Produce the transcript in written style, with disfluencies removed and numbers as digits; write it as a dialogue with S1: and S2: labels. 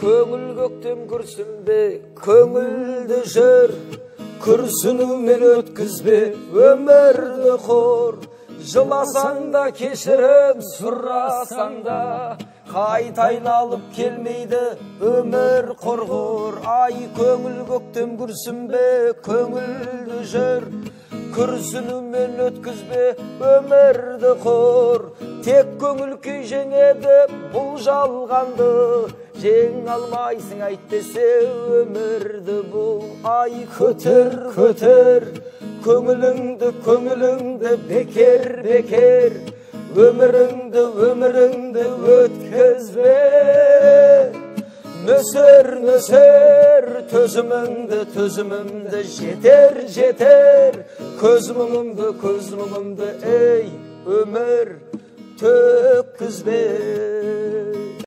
S1: көңіл көктем күрсінбе, көңілді жүр, күрсінумен өткізбе өмірді қор. Жыласаң да кешірім сұрасаң да, қайта айналып келмейді өмір құрғыр. Ай, көңіл көктем күрсінбе, көңілді жүр, күрсінумен өткізбе өмірді қор. Тек көңіл күй жеңеді бұл жалғанды, жеңе алмайсың әйтпесе өмірді бұл. Ай, көтер, көтер көңіліңді бекер, өміріңді өткізбе. Нөсер төзімімді жетер, көз мұңымды, ей өмір төккізбе.